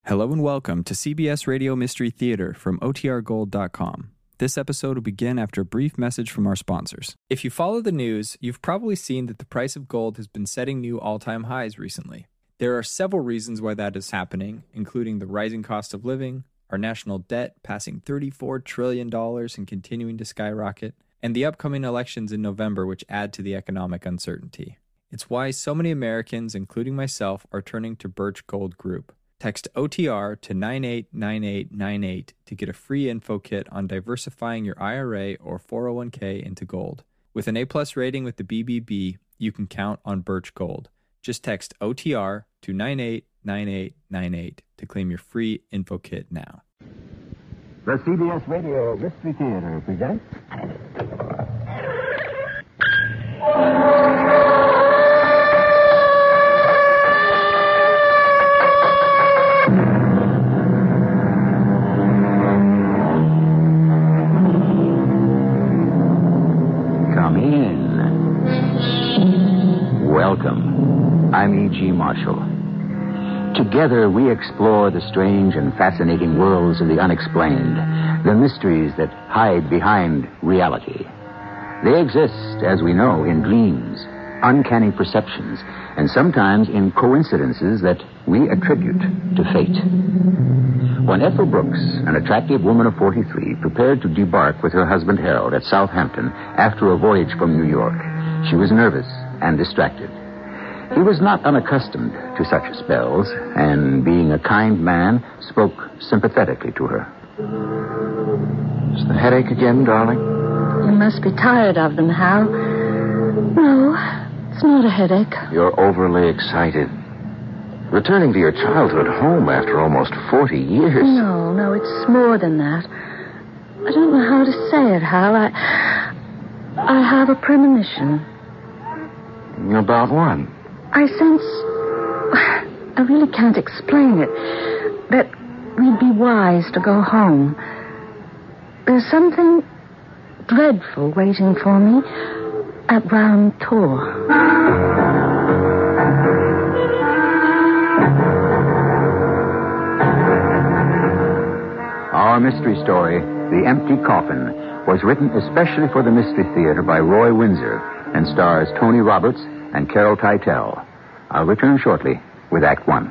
Hello and welcome to CBS Radio Mystery Theater from OTRGold.com. This episode will begin after a brief message from our sponsors. If you follow the news, you've probably seen that the price of gold has been setting new all-time highs recently. There are several reasons why that is happening, including the rising cost of living, our national debt passing $34 trillion and continuing to skyrocket, and the upcoming elections in November which add to the economic uncertainty. It's why so many Americans, including myself, are turning to Birch Gold Group. Text OTR to 989898 to get a free info kit on diversifying your IRA or 401k into gold. With an A+ rating with the BBB, you can count on Birch Gold. Just text OTR to 989898 to claim your free info kit now. The CBS Radio Mystery Theater presents... Welcome. I'm E.G. Marshall. Together we explore the strange and fascinating worlds of the unexplained, the mysteries that hide behind reality. They exist, as we know, in dreams, uncanny perceptions, and sometimes in coincidences that we attribute to fate. When Ethel Brooks, an attractive woman of 43, prepared to debark with her husband Harold at Southampton after a voyage from New York, she was nervous and distracted. He was not unaccustomed to such spells, and being a kind man, spoke sympathetically to her. Is the headache again, darling? You must be tired of them, Hal. No, it's not a headache. You're overly excited. Returning to your childhood home after almost 40 years. No, it's more than that. I don't know how to say it, Hal. I have a premonition. About what? I sense... I really can't explain it. That we'd be wise to go home. There's something dreadful waiting for me at Round Tor. Our mystery story, The Empty Coffin, was written especially for the Mystery Theater by Roy Windsor and stars Tony Roberts and Carol Teitel. I'll return shortly with Act One.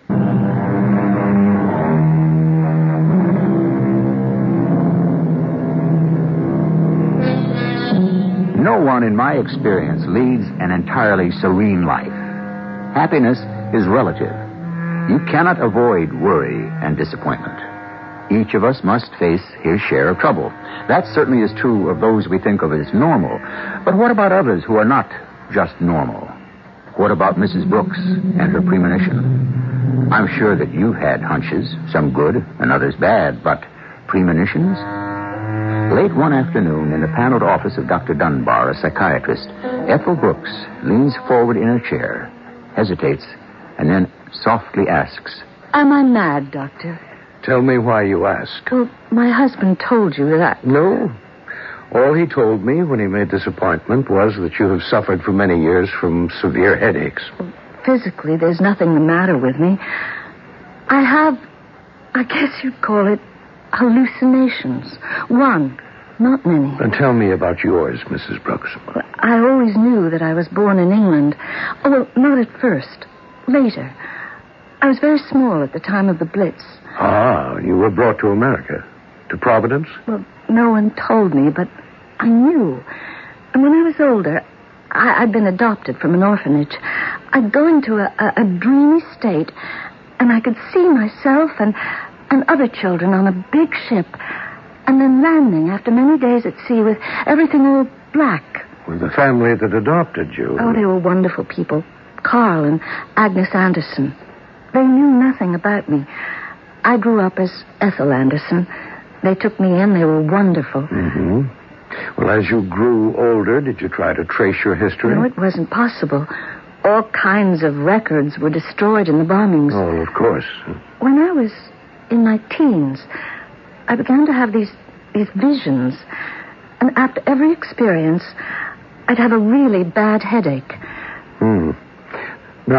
No one, in my experience, leads an entirely serene life. Happiness is relative. You cannot avoid worry and disappointment. Each of us must face his share of trouble. That certainly is true of those we think of as normal. But what about others who are not just normal? What about Mrs. Brooks and her premonition? I'm sure that you've had hunches, some good and others bad, but premonitions? Late one afternoon, in the paneled office of Dr. Dunbar, a psychiatrist, Ethel Brooks leans forward in her chair, hesitates, and then softly asks, Am I mad, Doctor? Tell me why you ask. Well, my husband told you that... No. All he told me when he made this appointment was that you have suffered for many years from severe headaches. Physically, there's nothing the matter with me. I guess you'd call it hallucinations. One, not many. And tell me about yours, Mrs. Brooks. Well, I always knew that I was born in England. Oh, well, not at first. Later. I was very small at the time of the Blitz. Ah, you were brought to America. To Providence? Well, no one told me, but I knew. And when I was older, I'd been adopted from an orphanage. I'd go into a dreamy state, and I could see myself and other children on a big ship, and then landing after many days at sea with everything all black. With the family that adopted you? Oh, they were wonderful people. Carl and Agnes Anderson. They knew nothing about me. I grew up as Ethel Anderson. They took me in. They were wonderful. Mm-hmm. Well, as you grew older, did you try to trace your history? No, it wasn't possible. All kinds of records were destroyed in the bombings. Oh, of course. When I was in my teens, I began to have these visions. And after every experience, I'd have a really bad headache. Now,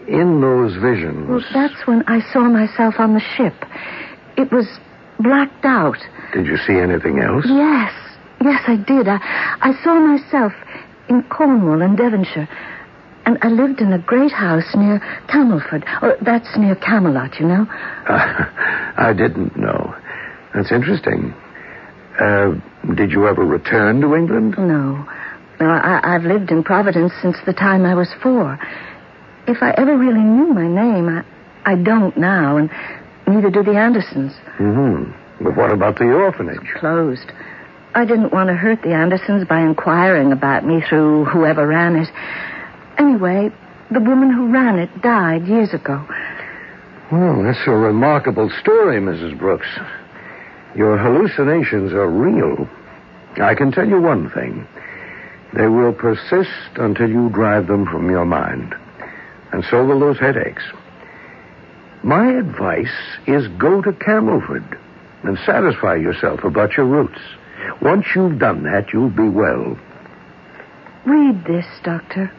In those visions... Well, that's when I saw myself on the ship. It was blacked out. Did you see anything else? Yes, I did. I saw myself in Cornwall and Devonshire. And I lived in a great house near Camelford. Oh, that's near Camelot, you know. I didn't know. That's interesting. Did you ever return to England? No. I've lived in Providence since the time I was 4. If I ever really knew my name, I don't now, and neither do the Andersons. Mm-hmm. But what about the orphanage? Closed. I didn't want to hurt the Andersons by inquiring about me through whoever ran it. Anyway, the woman who ran it died years ago. Well, that's a remarkable story, Mrs. Brooks. Your hallucinations are real. I can tell you one thing. They will persist until you drive them from your mind. And so will those headaches. My advice is go to Camelford and satisfy yourself about your roots. Once you've done that, you'll be well. Read this, Doctor.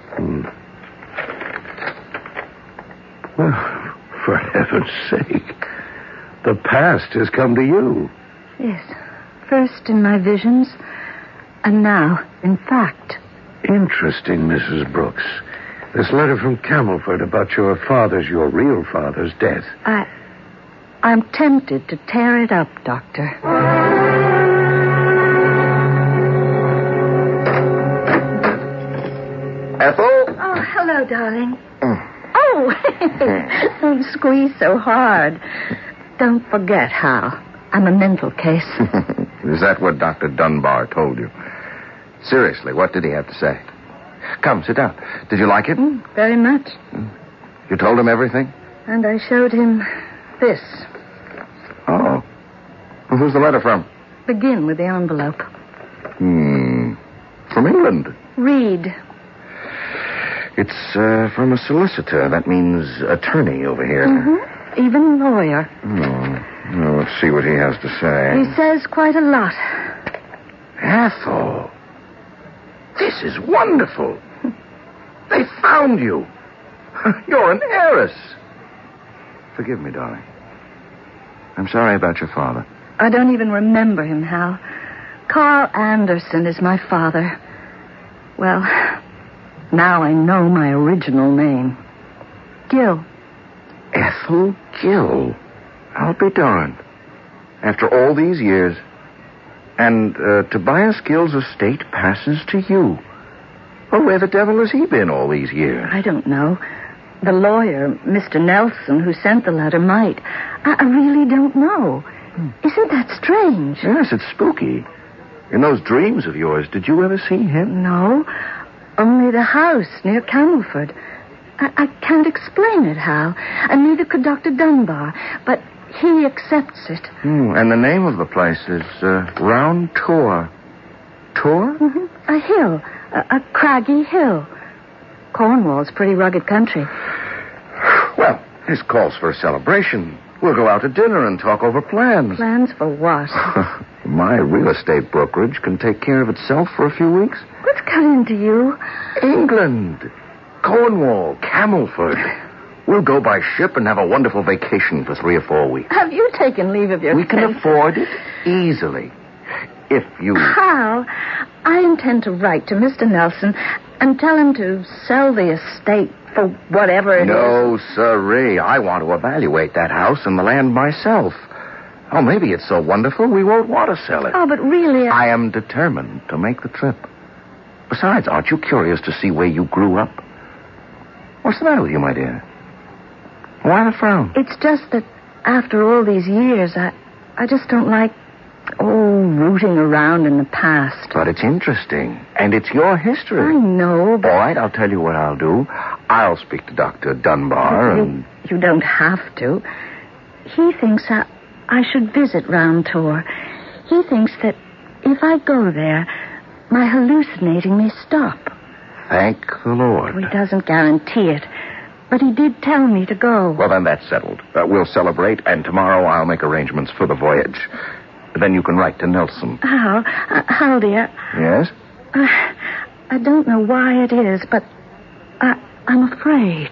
Well, for heaven's sake, the past has come to you. Yes. First in my visions, and now in fact. Interesting, Mrs. Brooks. This letter from Camelford about your real father's death. I'm tempted to tear it up, Doctor. Ethel? Oh, hello, darling. Oh, don't squeeze so hard. Don't forget, Hal. I'm a mental case. Is that what Dr. Dunbar told you? Seriously, what did he have to say? Come, sit down. Did you like it? Very much. You told him everything? And I showed him this. Oh. Well, who's the letter from? Begin with the envelope. From England. Read. It's from a solicitor. That means attorney over here. Mm-hmm. Even lawyer. Well, let's see what he has to say. He says quite a lot. Ethel, this is wonderful. They found you. You're an heiress. Forgive me, darling. I'm sorry about your father. I don't even remember him, Hal. Carl Anderson is my father. Well, now I know my original name. Gill. Ethel Gill. I'll be darned. After all these years. And Tobias Gill's estate passes to you. Well, where the devil has he been all these years? I don't know. The lawyer, Mr. Nelson, who sent the letter, might. I really don't know. Isn't that strange? Yes, it's spooky. In those dreams of yours, did you ever see him? No. Only the house near Camelford. I can't explain it, Hal. And neither could Dr. Dunbar. But he accepts it. And the name of the place is Round Tor. Tor? Mm-hmm. A hill. A craggy hill. Cornwall's pretty rugged country. Well, this calls for a celebration. We'll go out to dinner and talk over plans. Plans for what? My real estate brokerage can take care of itself for a few weeks. What's got into you? England. Cornwall. Camelford. We'll go by ship and have a wonderful vacation for 3 or 4 weeks. Have you taken leave of your We can afford it easily. If you... Hal, I intend to write to Mr. Nelson and tell him to sell the estate for whatever it is. No, sirree. I want to evaluate that house and the land myself. Oh, maybe it's so wonderful we won't want to sell it. Oh, but really... I am determined to make the trip. Besides, aren't you curious to see where you grew up? What's the matter with you, my dear? Why the frown? It's just that after all these years, I just don't like, rooting around in the past. But it's interesting, and it's your history. I know, but... All right, I'll tell you what I'll do. I'll speak to Dr. Dunbar and... You don't have to. He thinks I should visit Round Tor. He thinks that if I go there, my hallucinating may stop. Thank the Lord. He doesn't guarantee it. But he did tell me to go. Well, then that's settled. We'll celebrate, and tomorrow I'll make arrangements for the voyage. Then you can write to Nelson. Hal, dear. Yes? I don't know why it is, but I'm afraid.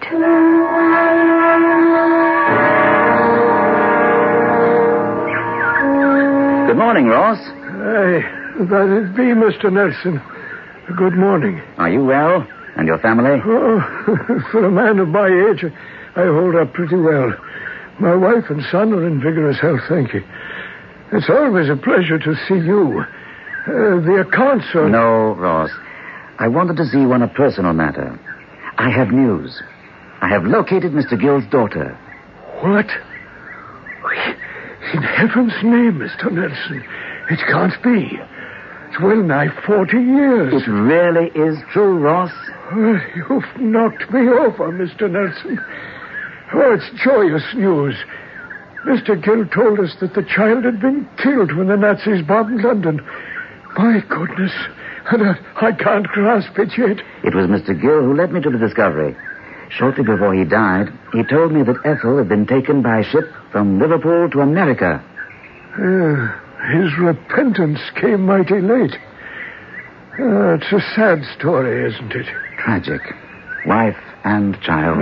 Good morning, Ross. That'd be Mr. Nelson. Good morning. Are you well? And your family? Oh, for a man of my age, I hold up pretty well. My wife and son are in vigorous health, thank you. It's always a pleasure to see you. The accounts are... No, Ross. I wanted to see you on a personal matter. I have news. I have located Mr. Gill's daughter. What? In heaven's name, Mr. Nelson. It can't be. It's well nigh 40 years. It really is true, Ross. You've knocked me over, Mr. Nelson. Oh, it's joyous news. Mr. Gill told us that the child had been killed when the Nazis bombed London. My goodness. And I can't grasp it yet. It was Mr. Gill who led me to the discovery. Shortly before he died, he told me that Ethel had been taken by ship from Liverpool to America. His repentance came mighty late. It's a sad story, isn't it? Tragic. Wife and child.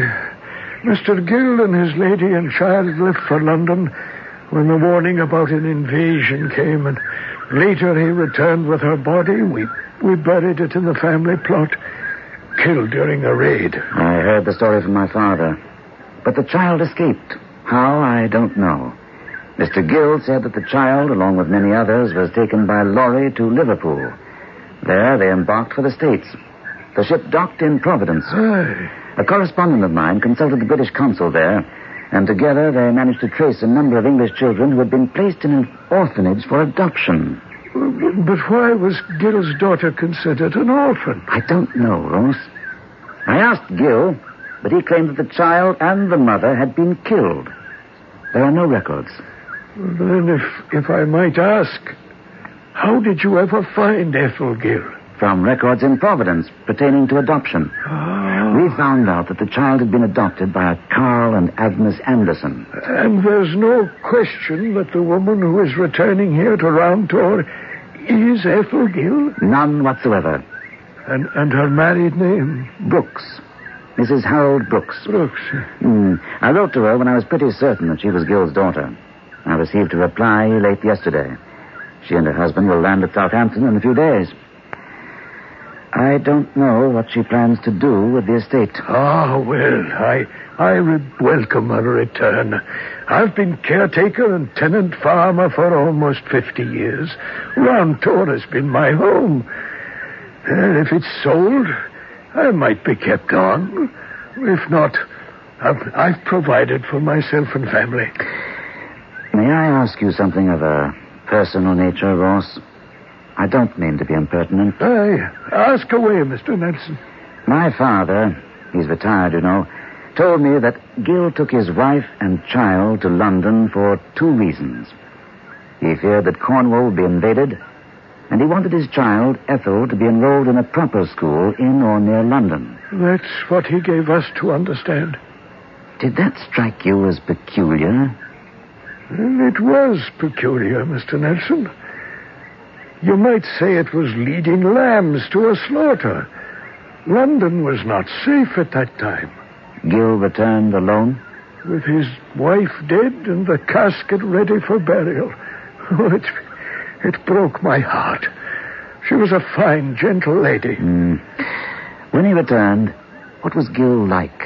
Mr. Gill and his lady and child left for London when the warning about an invasion came, and later he returned with her body. We buried it in the family plot, killed during a raid. I heard the story from my father. But the child escaped. How, I don't know. Mr. Gill said that the child, along with many others, was taken by lorry to Liverpool. There they embarked for the States. The ship docked in Providence. A correspondent of mine consulted the British consul there, and together they managed to trace a number of English children who had been placed in an orphanage for adoption. But why was Gill's daughter considered an orphan? I don't know, Ross. I asked Gill, but he claimed that the child and the mother had been killed. There are no records. Then, if I might ask, how did you ever find Ethel Gill? From records in Providence pertaining to adoption. We found out that the child had been adopted by a Carl and Agnes Anderson. And there's no question that the woman who is returning here to Round Tor is Ethel Gill? None whatsoever. And her married name? Brooks. Mrs. Harold Brooks. Brooks. I wrote to her when I was pretty certain that she was Gill's daughter. I received a reply late yesterday. She and her husband will land at Southampton in a few days. I don't know what she plans to do with the estate. Well, I would welcome her return. I've been caretaker and tenant farmer for almost 50 years. Round Tor has been my home. And if it's sold, I might be kept on. If not, I've provided for myself and family. May I ask you something of a personal nature, Ross? I don't mean to be impertinent. Ask away, Mr. Nelson. My father, he's retired, you know, told me that Gill took his wife and child to London for 2 reasons. He feared that Cornwall would be invaded, and he wanted his child, Ethel, to be enrolled in a proper school in or near London. That's what he gave us to understand. Did that strike you as peculiar? It was peculiar, Mr. Nelson. You might say it was leading lambs to a slaughter. London was not safe at that time. Gill returned alone? With his wife dead and the casket ready for burial. Oh, it broke my heart. She was a fine, gentle lady. When he returned, what was Gill like?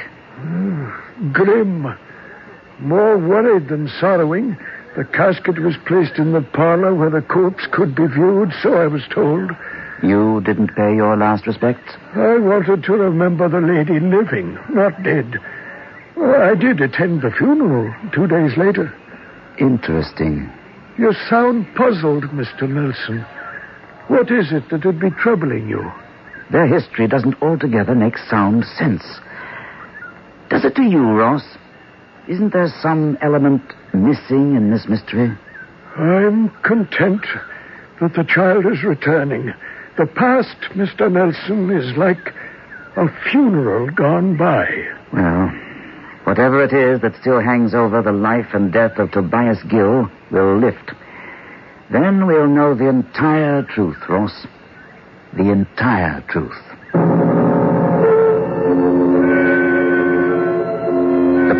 Grim. More worried than sorrowing. The casket was placed in the parlor where the corpse could be viewed, so I was told. You didn't pay your last respects? I wanted to remember the lady living, not dead. I did attend the funeral 2 days later. Interesting. You sound puzzled, Mr. Nelson. What is it that would be troubling you? Their history doesn't altogether make sound sense. Does it to you, Ross? Isn't there some element missing in this mystery? I'm content that the child is returning. The past, Mr. Nelson, is like a funeral gone by. Well, whatever it is that still hangs over the life and death of Tobias Gill will lift. Then we'll know the entire truth, Ross. The entire truth.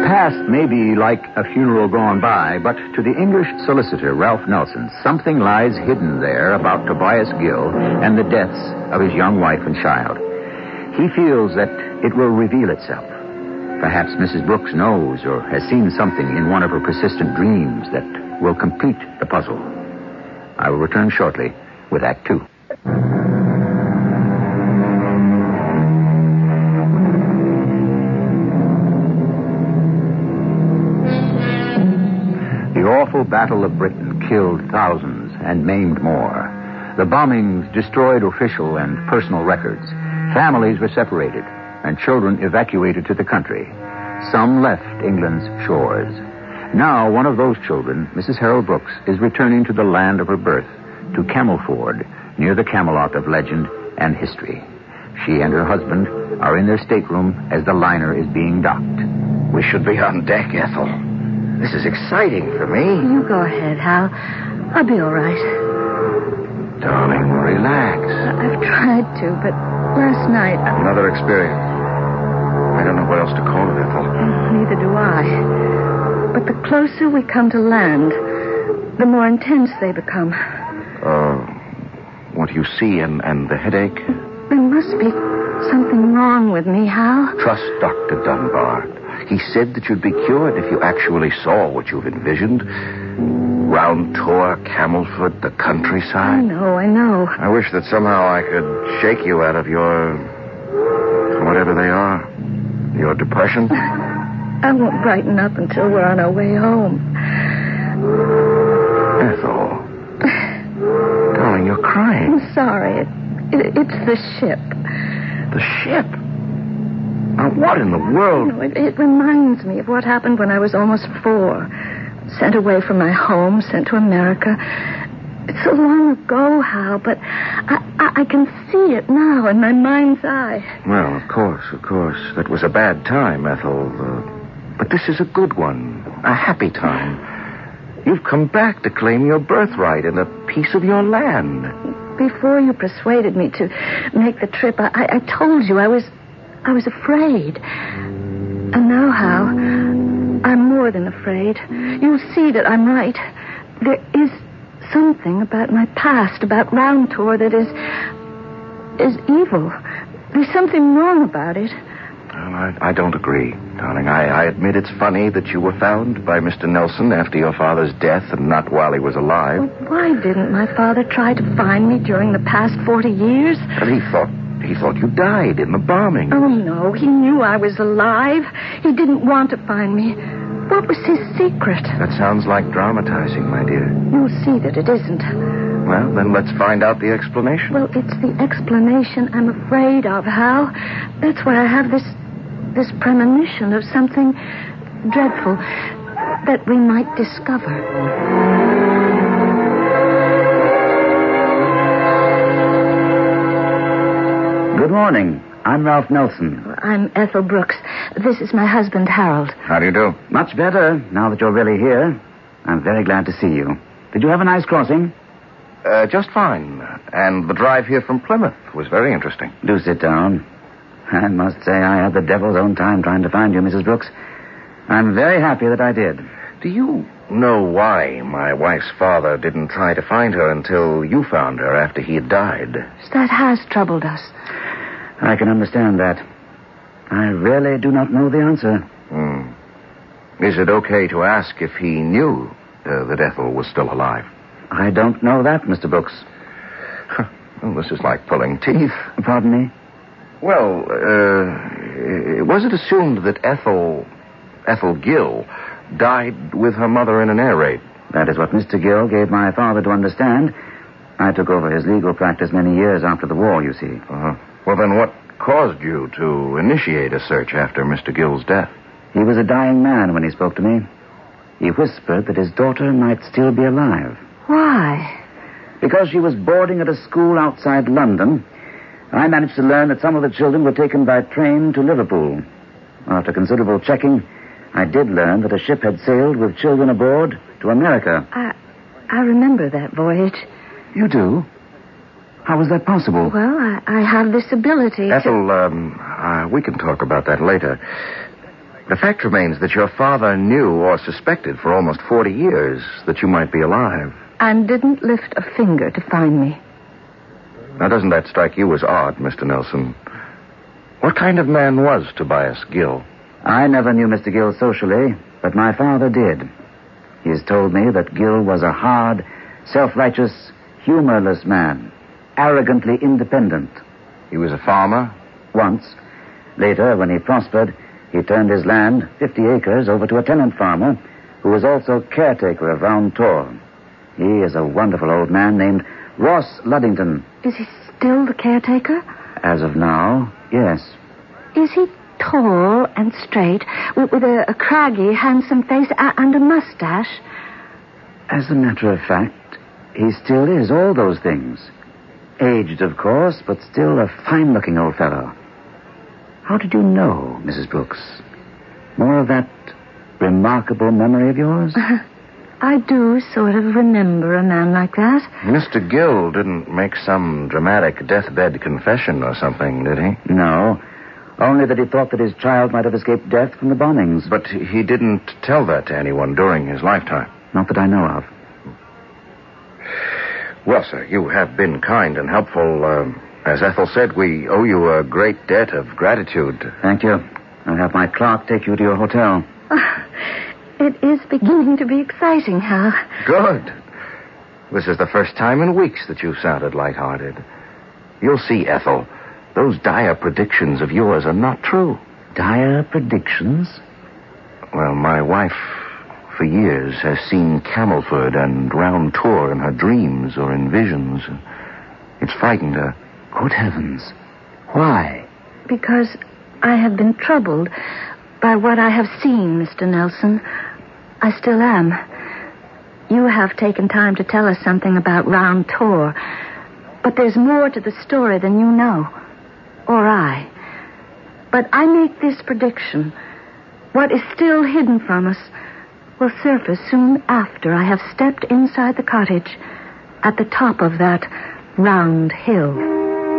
past may be like a funeral gone by, but to the English solicitor, Ralph Nelson, something lies hidden there about Tobias Gill and the deaths of his young wife and child. He feels that it will reveal itself. Perhaps Mrs. Brooks knows or has seen something in one of her persistent dreams that will complete the puzzle. I will return shortly with Act Two. The awful Battle of Britain killed thousands and maimed more. The bombings destroyed official and personal records. Families were separated, and children evacuated to the country. Some left England's shores. Now, one of those children, Mrs. Harold Brooks, is returning to the land of her birth, to Camelford, near the Camelot of legend and history. She and her husband are in their stateroom as the liner is being docked. We should be on deck, Ethel. This is exciting for me. You go ahead, Hal. I'll be all right. Darling, relax. I've tried to, but last night... Another experience. I don't know what else to call it, Ethel. Neither do I. But the closer we come to land, the more intense they become. What you see and the headache? There must be something wrong with me, Hal. Trust Dr. Dunbar. He said that you'd be cured if you actually saw what you've envisioned. Round tour, Camelford, the countryside. I know. I wish that somehow I could shake you out of your... whatever they are. Your depression. I won't brighten up until we're on our way home. Ethel. Darling, you're crying. I'm sorry. It's the ship. The ship? Now, what in the world? It reminds me of what happened when I was almost 4. Sent away from my home, sent to America. It's so long ago, Hal, but I can see it now in my mind's eye. Well, of course. That was a bad time, Ethel. But this is a good one. A happy time. You've come back to claim your birthright and a piece of your land. Before you persuaded me to make the trip, I told you I was afraid. And now, Hal, I'm more than afraid. You'll see that I'm right. There is something about my past, about Round Tour, that is evil. There's something wrong about it. Well, I don't agree, darling. I admit it's funny that you were found by Mr. Nelson after your father's death and not while he was alive. Well, why didn't my father try to find me during the past 40 years? Well, he thought you died in the bombing. Oh, no. He knew I was alive. He didn't want to find me. What was his secret? That sounds like dramatizing, my dear. You'll see that it isn't. Well, then let's find out the explanation. Well, it's the explanation I'm afraid of, Hal. That's why I have this premonition of something dreadful that we might discover. Good morning. I'm Ralph Nelson. I'm Ethel Brooks. This is my husband, Harold. How do you do? Much better, now that you're really here. I'm very glad to see you. Did you have a nice crossing? Just fine. And the drive here from Plymouth was very interesting. Do sit down. I must say I had the devil's own time trying to find you, Mrs. Brooks. I'm very happy that I did. Do you know why my wife's father didn't try to find her until you found her after he had died? That has troubled us. I can understand that. I really do not know the answer. Is it okay to ask if he knew that Ethel was still alive? I don't know that, Mr. Brooks. Well, this is like pulling teeth. Pardon me? Well, was it assumed that Ethel Gill died with her mother in an air raid? That is what Mr. Gill gave my father to understand. I took over his legal practice many years after the war, you see. Uh-huh. Well, then what caused you to initiate a search after Mr. Gill's death? He was a dying man when he spoke to me. He whispered that his daughter might still be alive. Why? Because she was boarding at a school outside London. I managed to learn that some of the children were taken by train to Liverpool. After considerable checking, I did learn that a ship had sailed with children aboard to America. I remember that voyage. You do? How was that possible? Well, I have this ability Ethel, we can talk about that later. The fact remains that your father knew or suspected for almost 40 years that you might be alive. And didn't lift a finger to find me. Now, doesn't that strike you as odd, Mr. Nelson? What kind of man was Tobias Gill? I never knew Mr. Gill socially, but my father did. He's told me that Gill was a hard, self-righteous, humorless man, arrogantly independent. He was a farmer? Once. Later, when he prospered, he turned his land, 50 acres, over to a tenant farmer who was also caretaker of Round Tor. He is a wonderful old man named Ross Luddington. Is he still the caretaker? As of now, yes. Is he tall and straight, with a craggy, handsome face and a mustache? As a matter of fact, he still is all those things. Aged, of course, but still a fine-looking old fellow. How did you know, Mrs. Brooks? More of that remarkable memory of yours? I do sort of remember a man like that. Mr. Gill didn't make some dramatic deathbed confession or something, did he? No. Only that he thought that his child might have escaped death from the bombings. But he didn't tell that to anyone during his lifetime. Not that I know of. Well, sir, you have been kind and helpful. As Ethel said, we owe you a great debt of gratitude. Thank you. I'll have my clerk take you to your hotel. It is beginning to be exciting, Hal. Good. This is the first time in weeks that you've sounded lighthearted. You'll see, Ethel, those dire predictions of yours are not true. Dire predictions? Well, my wife, for years, has seen Camelford and Round Tor in her dreams or in visions. It's frightened her. Good heavens. Why? Because I have been troubled by what I have seen, Mr. Nelson. I still am. You have taken time to tell us something about Round Tor, but there's more to the story than you know, or I. But I make this prediction. What is still hidden from us will surface soon after I have stepped inside the cottage at the top of that round hill.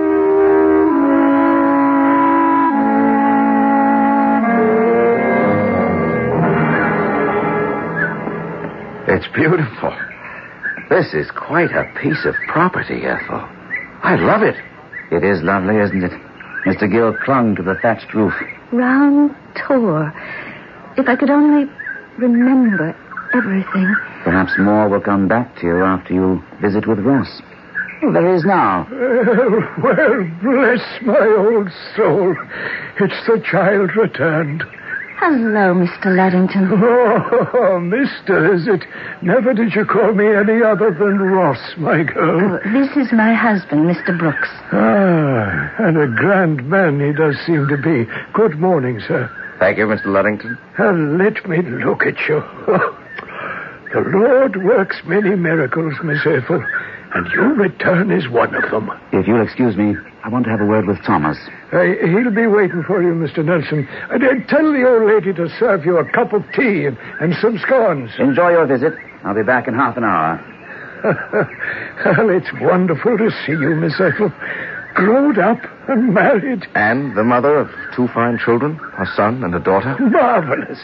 It's beautiful. This is quite a piece of property, Ethel. I love it. It is lovely, isn't it? Mr. Gill clung to the thatched roof. Round Tor. If I could only remember everything. Perhaps more will come back to you after you visit with Ross. Oh, there he is now. Well, bless my old soul. It's the child returned. Hello, Mr. Luddington. Oh, mister, is it? Never did you call me any other than Ross, my girl. Oh, this is my husband, Mr. Brooks. Ah, and a grand man he does seem to be. Good morning, sir. Thank you, Mr. Luddington. And let me look at you. The Lord works many miracles, Miss Ethel, and your return is one of them. If you'll excuse me, I want to have a word with Thomas. He'll be waiting for you, Mr. Nelson. Tell the old lady to serve you a cup of tea and some scones. Enjoy your visit. I'll be back in half an hour. Well, it's wonderful to see you, Miss Ethel. Grown up and married. And the mother of 2 fine children, a son and a daughter. Marvelous.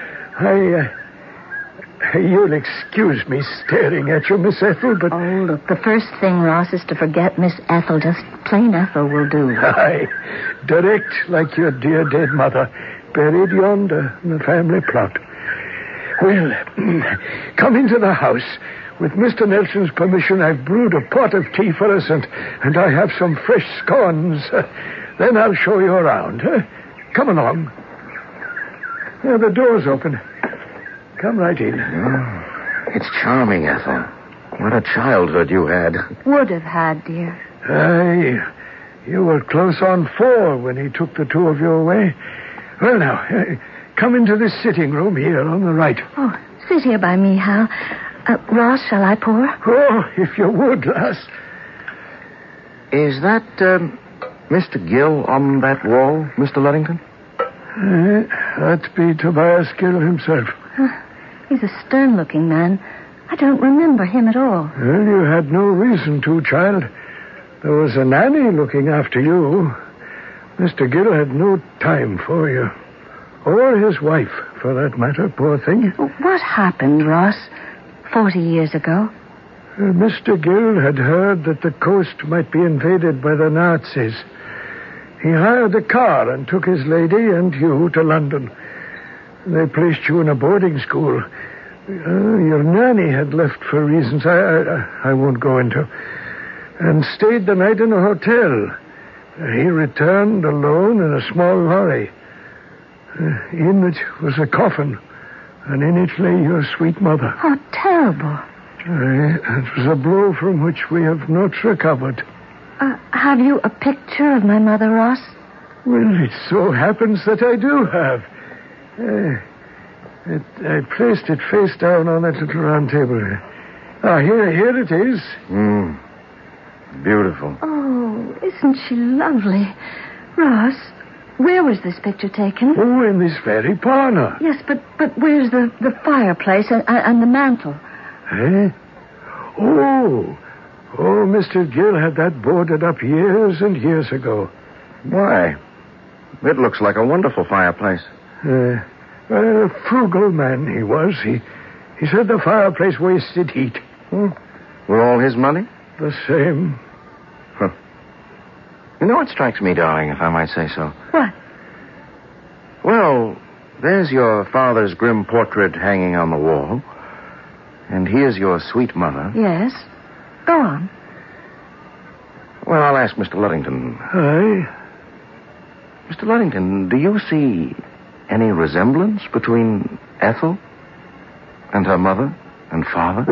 You'll excuse me staring at you, Miss Ethel, but... Oh, look, the first thing, Ross, is to forget Miss Ethel. Just plain Ethel will do. Aye, direct like your dear dead mother, buried yonder in the family plot. Well, come into the house. With Mr. Nelson's permission, I've brewed a pot of tea for us, and I have some fresh scones. Then I'll show you around. Come along. The door's open. Come right in. Oh, it's charming, Ethel. What a childhood you had. Would have had, dear. Aye, you were close on 4 when he took the 2 of you away. Well, now, come into this sitting room here on the right. Oh, sit here by me, Hal. Ross, shall I pour? Oh, if you would, lass. Is that Mr. Gill on that wall, Mr. Luddington? That'd be Tobias Gill himself. He's a stern-looking man. I don't remember him at all. Well, you had no reason to, child. There was a nanny looking after you. Mr. Gill had no time for you. Or his wife, for that matter, poor thing. What happened, Ross, 40 years ago? Mr. Gill had heard that the coast might be invaded by the Nazis. He hired a car and took his lady and you to London. They placed you in a boarding school. Your nanny had left for reasons I won't go into. And stayed the night in a hotel. He returned alone in a small lorry. In it was a coffin, and in it lay your sweet mother. How terrible. It was a blow from which we have not recovered. Have you a picture of my mother, Ross? Well, it so happens that I do have. I placed it face down on that little round table. Here it is. Beautiful. Oh, isn't she lovely? Ross, where was this picture taken? Oh, in this very parlor. Yes, but where's the fireplace and the mantel? Eh? Oh, Mr. Gill had that boarded up years and years ago. Why? It looks like a wonderful fireplace. A frugal man he was. He said the fireplace wasted heat. With all his money? The same. Huh. You know what strikes me, darling, if I might say so? What? Well, there's your father's grim portrait hanging on the wall. And here's your sweet mother. Yes. Go on. Well, I'll ask Mr. Luddington. Aye. Mr. Luddington, do you see any resemblance between Ethel and her mother and father?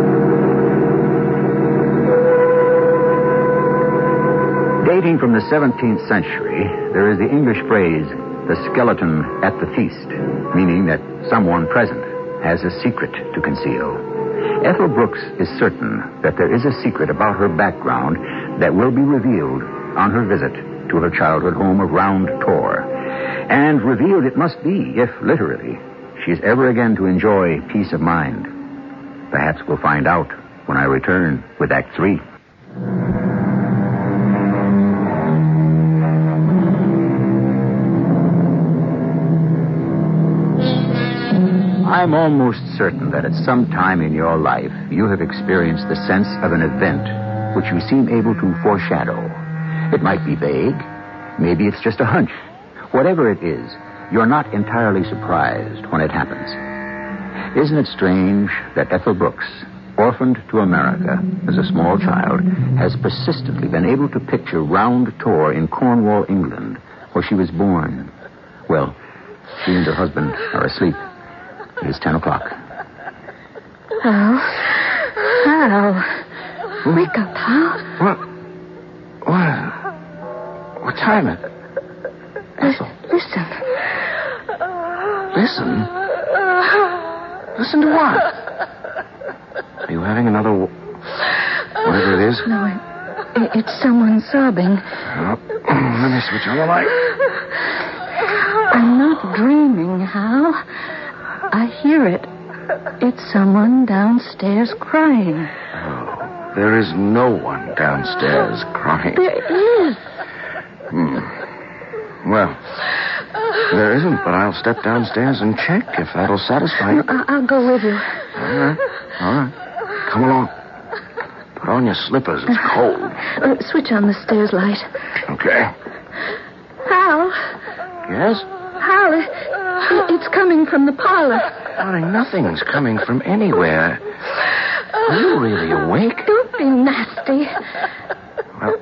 Dating from the 17th century, there is the English phrase, the skeleton at the feast, meaning that someone present has a secret to conceal. Ethel Brooks is certain that there is a secret about her background that will be revealed on her visit to her childhood home of Round Tor. And revealed it must be, if literally she is ever again to enjoy peace of mind. Perhaps we'll find out when I return with Act 3. I'm almost certain that at some time in your life you have experienced the sense of an event which you seem able to foreshadow. It might be vague. Maybe it's just a hunch. Whatever it is, you're not entirely surprised when it happens. Isn't it strange that Ethel Brooks, orphaned to America as a small child, has persistently been able to picture Round Tor in Cornwall, England, where she was born? Well, she and her husband are asleep. It is 10 o'clock. Hal. Wake up, Hal. What time is it? Ethel. Listen. Listen? Listen to what? Are you having another... whatever it is? No, it's someone sobbing. Oh, let me switch on the light. I'm not dreaming, Hal. I hear it. It's someone downstairs crying. Oh, there is no one downstairs crying. There is. Well, there isn't, but I'll step downstairs and check if that'll satisfy you. I'll go with you. All right. Come along. Put on your slippers. It's cold. Switch on the stairs light. Okay. Hal. Yes? Hal, it's coming from the parlor. Darling, nothing's coming from anywhere. Are you really awake? Don't be nasty. Well,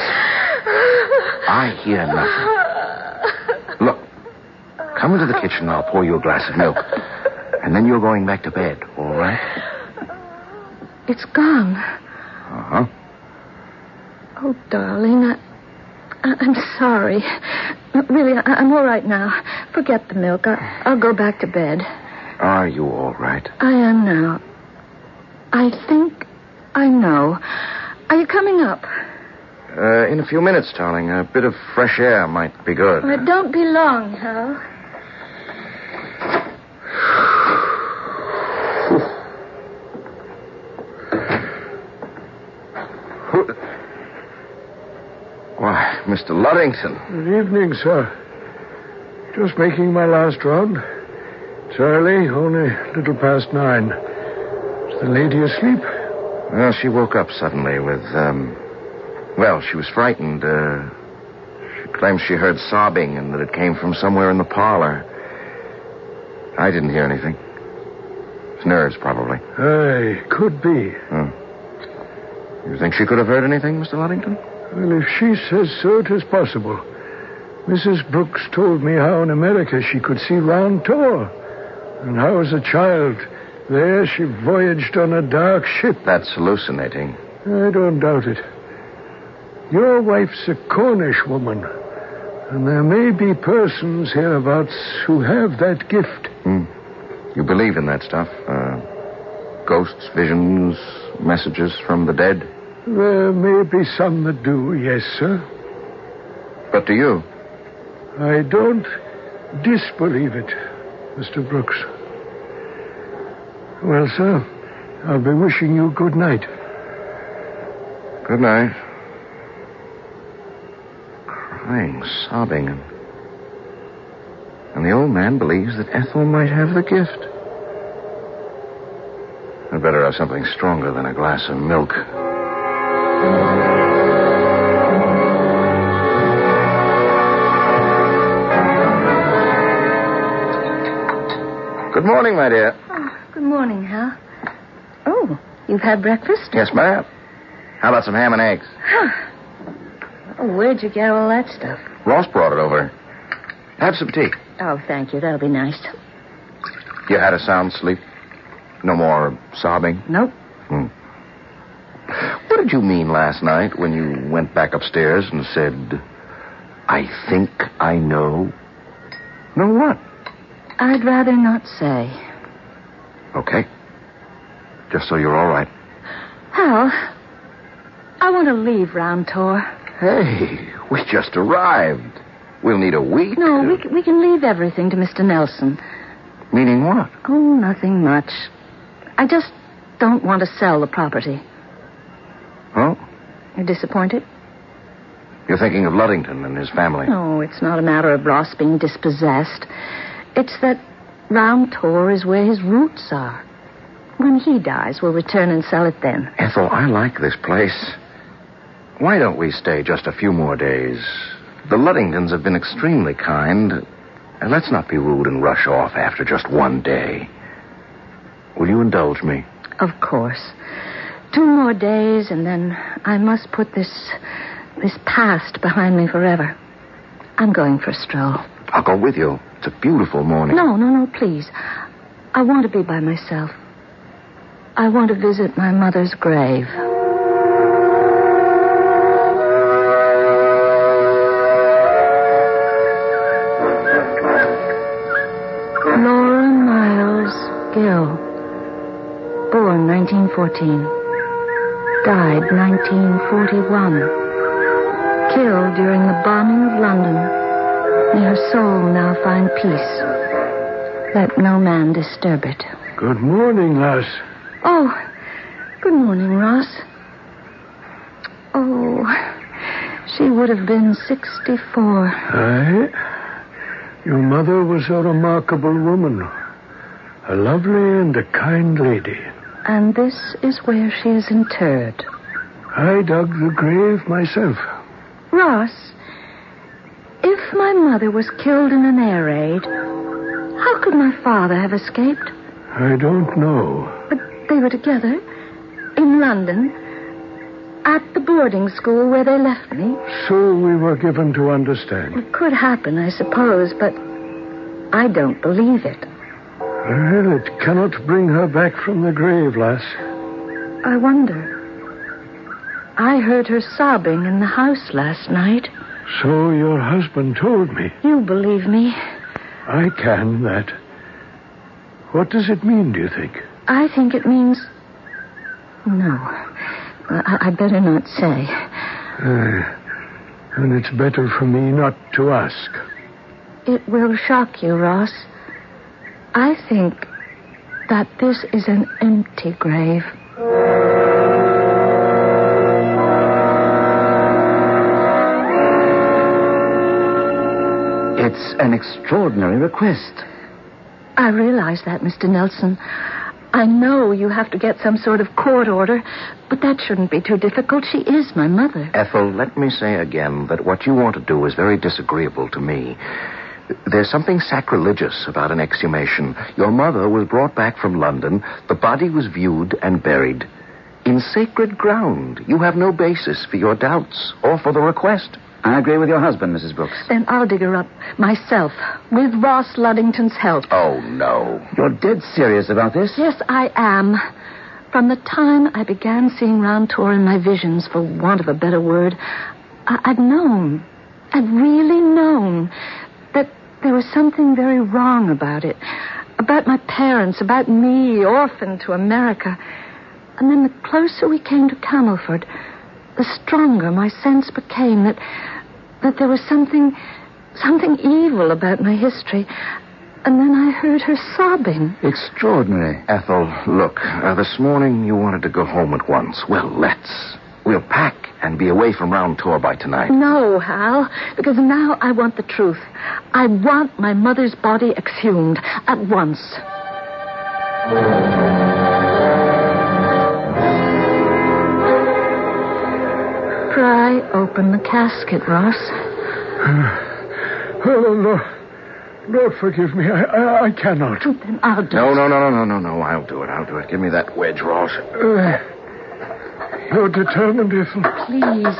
I hear nothing. Look, come into the kitchen and I'll pour you a glass of milk. And then you're going back to bed, all right? It's gone. Uh-huh. Oh, darling, I'm sorry. Really, I'm all right now. Forget the milk. I'll go back to bed. Are you all right? I am now. I think I know. Are you coming up? In a few minutes, darling. A bit of fresh air might be good. Well, don't be long, Hal. Why, Mr. Luddington. Good evening, sir. Just making my last round. It's early, only a little past 9. Is the lady asleep? Well, she woke up suddenly with, she was frightened. She claims she heard sobbing and that it came from somewhere in the parlor. I didn't hear anything. It's nerves, probably. Aye, could be. You think she could have heard anything, Mr. Luddington? Well, if she says so, it is possible. Mrs. Brooks told me how in America she could see Round Tor, and how as a child there she voyaged on a dark ship. That's hallucinating. I don't doubt it. Your wife's a Cornish woman, and there may be persons hereabouts who have that gift. You believe in that stuff? Ghosts, visions, messages from the dead? There may be some that do, yes, sir. But do you? I don't disbelieve it, Mr. Brooks. Well, sir, I'll be wishing you good night. Good night. Crying, sobbing, and the old man believes that Ethel might have the gift. I'd better have something stronger than a glass of milk. Good morning, my dear. Oh, good morning, Hal. Oh, you've had breakfast? Yes, ma'am. How about some ham and eggs? Oh, where'd you get all that stuff? Ross brought it over. Have some tea. Oh, thank you. That'll be nice. You had a sound sleep? No more sobbing? Nope. What did you mean last night when you went back upstairs and said, I think I know? Know what? I'd rather not say. Okay. Just so you're all right. Hal, I want to leave Round Tor. Hey, we just arrived. We'll need a week. No, we can leave everything to Mr. Nelson. Meaning what? Oh, nothing much. I just don't want to sell the property. Oh? You're disappointed? You're thinking of Luddington and his family? No, it's not a matter of Ross being dispossessed. It's that Round Tor is where his roots are. When he dies, we'll return and sell it then. Ethel, I like this place. Why don't we stay just a few more days? The Luddingtons have been extremely kind. And let's not be rude and rush off after just one day. Will you indulge me? Of course. 2 more days, and then I must put this past behind me forever. I'm going for a stroll. I'll go with you. It's a beautiful morning. No, please. I want to be by myself. I want to visit my mother's grave. Laura Miles Gill. Born 1914. Died 1941. Killed during the bombing of London. May her soul now find peace. Let no man disturb it. Good morning, lass. Oh, good morning, Ross. Oh, she would have been 64. Aye. Your mother was a remarkable woman. A lovely and a kind lady. And this is where she is interred. I dug the grave myself. Ross, if my mother was killed in an air raid, how could my father have escaped? I don't know. But they were together in London at the boarding school where they left me. So we were given to understand. It could happen, I suppose, but I don't believe it. Well, it cannot bring her back from the grave, lass. I wonder. I heard her sobbing in the house last night. So your husband told me. You believe me? I can, that. What does it mean, do you think? I think it means... No. I'd better not say. And it's better for me not to ask. It will shock you, Ross. I think that this is an empty grave. It's an extraordinary request. I realize that, Mr. Nelson. I know you have to get some sort of court order, but that shouldn't be too difficult. She is my mother. Ethel, let me say again that what you want to do is very disagreeable to me. There's something sacrilegious about an exhumation. Your mother was brought back from London. The body was viewed and buried. In sacred ground, you have no basis for your doubts or for the request. I agree with your husband, Mrs. Brooks. Then I'll dig her up myself, with Ross Luddington's help. Oh, no. You're dead serious about this? Yes, I am. From the time I began seeing Rantour in my visions, for want of a better word, I'd known, I'd really known, that there was something very wrong about it. About my parents, about me, orphaned to America. And then the closer we came to Camelford, the stronger my sense became that there was something evil about my history. And then I heard her sobbing. Extraordinary. Ethel, look, this morning you wanted to go home at once. Well, let's. We'll pack and be away from Rantour by tonight. No, Hal, because now I want the truth. I want my mother's body exhumed at once. Pry open the casket, Ross. Oh, Lord. Lord, forgive me. I cannot. Then I'll do it. No. I'll do it. Give me that wedge, Ross. You're determined, Ethel. Please.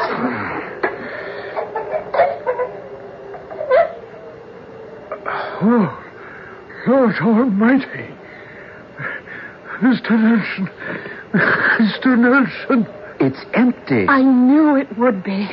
Oh, Lord Almighty. Mr. Nelson. Mr. Nelson. It's empty. I knew it would be.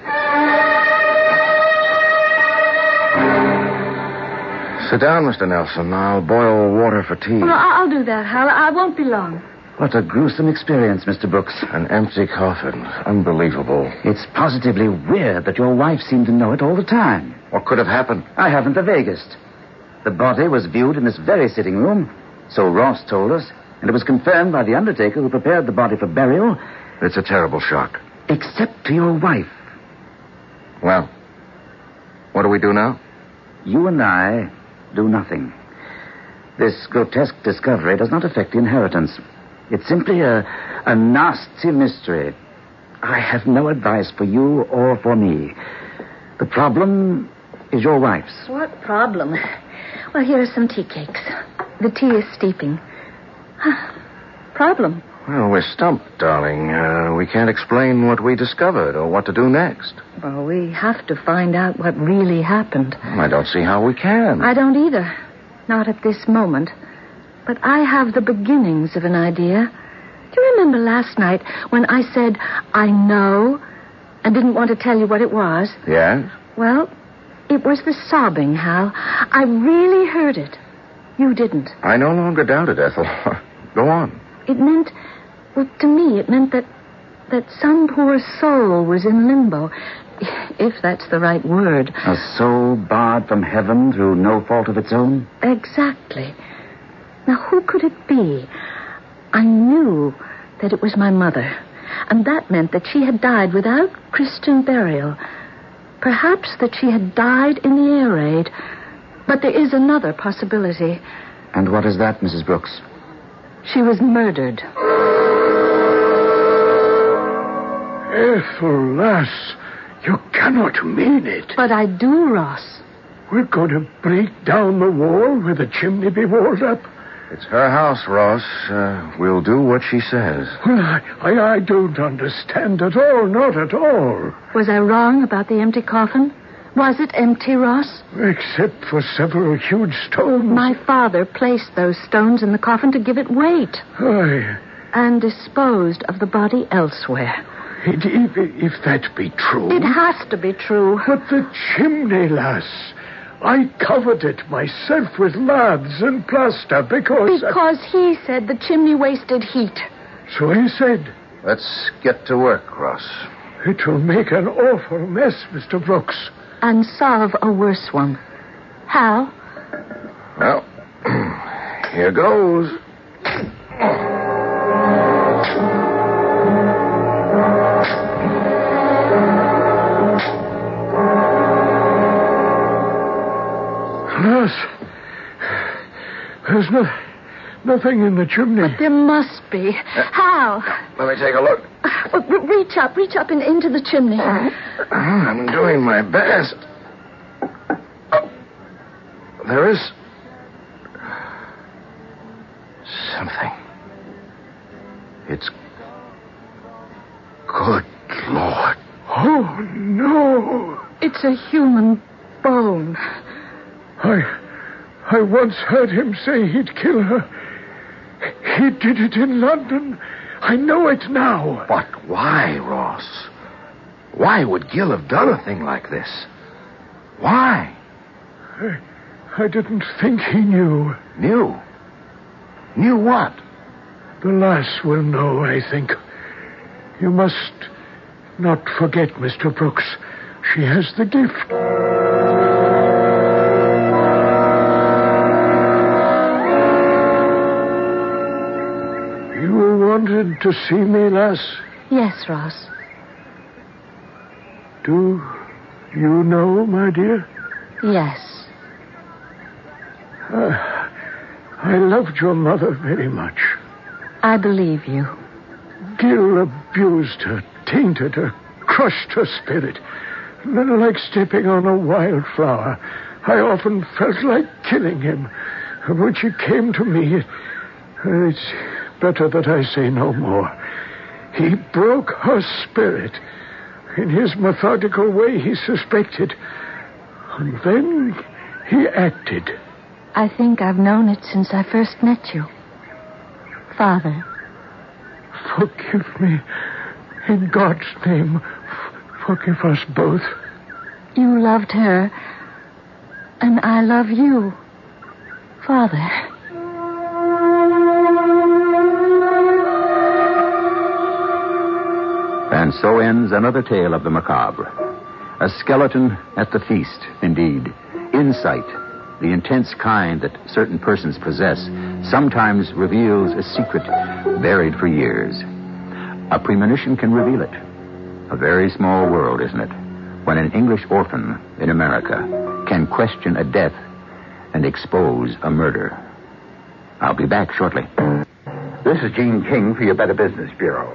Sit down, Mr. Nelson. I'll boil water for tea. Well, I'll do that, Hal. I won't be long. What a gruesome experience, Mr. Brooks. An empty coffin. Unbelievable. It's positively weird that your wife seemed to know it all the time. What could have happened? I haven't the vaguest. The body was viewed in this very sitting room, so Ross told us, and it was confirmed by the undertaker who prepared the body for burial. It's a terrible shock. Except to your wife. Well, what do we do now? You and I do nothing. This grotesque discovery does not affect the inheritance. It's simply a nasty mystery. I have no advice for you or for me. The problem is your wife's. What problem? Well, here are some tea cakes. The tea is steeping. Problem? Well, we're stumped, darling. We can't explain what we discovered or what to do next. Well, we have to find out what really happened. I don't see how we can. I don't either. Not at this moment. But I have the beginnings of an idea. Do you remember last night when I said, I know, and didn't want to tell you what it was? Yes? Well, it was the sobbing, Hal. I really heard it. You didn't. I no longer doubt it, Ethel. Go on. It meant, well, to me, it meant that some poor soul was in limbo, if that's the right word. A soul barred from heaven through no fault of its own? Exactly. Now, who could it be? I knew that it was my mother, and that meant that she had died without Christian burial. Perhaps that she had died in the air raid. But there is another possibility. And what is that, Mrs. Brooks? She was murdered. Ethel, lass, you cannot mean it. But I do, Ross. We're going to break down the wall where the chimney be walled up. It's her house, Ross. We'll do what she says. Well, I don't understand at all, not at all. Was I wrong about the empty coffin? Was it empty, Ross? Except for several huge stones. My father placed those stones in the coffin to give it weight. Aye. And disposed of the body elsewhere. If that be true. It has to be true. But the chimney, lass. I covered it myself with laths and plaster because... Because he said the chimney wasted heat. So he said. Let's get to work, Ross. It'll make an awful mess, Mr. Brooks. And solve a worse one. How? Well, here goes. There's nothing in the chimney. But there must be. How? Let me take a look. Reach up into the chimney. I'm doing my best. Oh, there is something. It's good Lord. Oh, no. It's a human bone. I once heard him say he'd kill her. He did it in London. I know it now. But why, Ross? Why would Gil have done a thing like this? Why? I didn't think he knew. Knew? Knew what? The lass will know, I think. You must not forget, Mr. Brooks. She has the gift. You wanted to see me, lass? Yes, Ross. Do you know, my dear? Yes. I loved your mother very much. I believe you. Gil abused her, tainted her, crushed her spirit. And then, like stepping on a wildflower, I often felt like killing him. And when she came to me, it's better that I say no more. He broke her spirit. In his methodical way, he suspected. And then he acted. I think I've known it since I first met you. Father. Forgive me. In God's name, forgive us both. You loved her, and I love you, Father. And so ends another tale of the macabre. A skeleton at the feast, indeed. Insight, the intense kind that certain persons possess, sometimes reveals a secret buried for years. A premonition can reveal it. A very small world, isn't it? When an English orphan in America can question a death and expose a murder. I'll be back shortly. This is Gene King for your Better Business Bureau.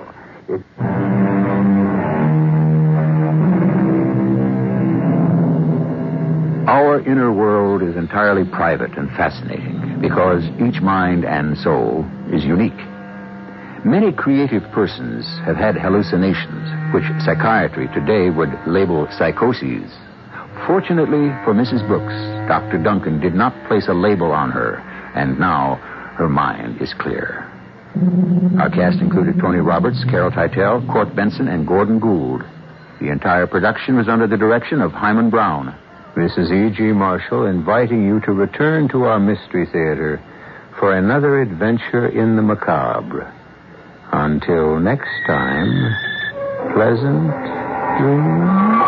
Our inner world is entirely private and fascinating because each mind and soul is unique. Many creative persons have had hallucinations, which psychiatry today would label psychoses. Fortunately for Mrs. Brooks, Dr. Duncan did not place a label on her, and now her mind is clear. Our cast included Tony Roberts, Carol Teitel, Court Benson, and Gordon Gould. The entire production was under the direction of Hyman Brown. This is E.G. Marshall inviting you to return to our Mystery Theater for another adventure in the macabre. Until next time, pleasant dreams.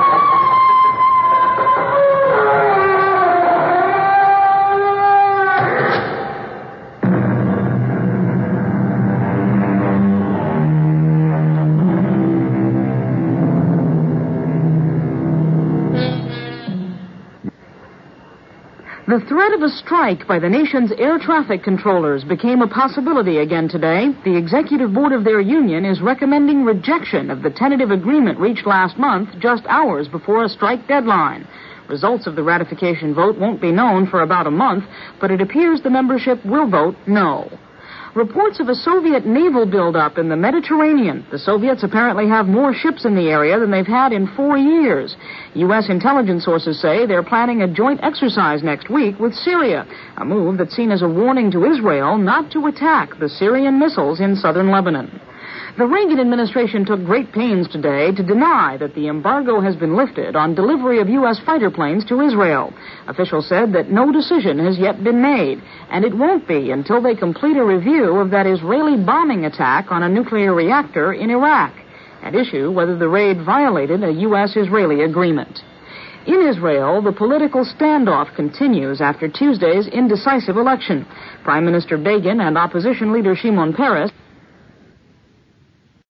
The threat of a strike by the nation's air traffic controllers became a possibility again today. The executive board of their union is recommending rejection of the tentative agreement reached last month, just hours before a strike deadline. Results of the ratification vote won't be known for about a month, but it appears the membership will vote no. Reports of a Soviet naval buildup in the Mediterranean. The Soviets apparently have more ships in the area than they've had in 4 years. U.S. intelligence sources say they're planning a joint exercise next week with Syria, a move that's seen as a warning to Israel not to attack the Syrian missiles in southern Lebanon. The Reagan administration took great pains today to deny that the embargo has been lifted on delivery of U.S. fighter planes to Israel. Officials said that no decision has yet been made, and it won't be until they complete a review of that Israeli bombing attack on a nuclear reactor in Iraq. At issue whether the raid violated a U.S.-Israeli agreement. In Israel, the political standoff continues after Tuesday's indecisive election. Prime Minister Begin and opposition leader Shimon Peres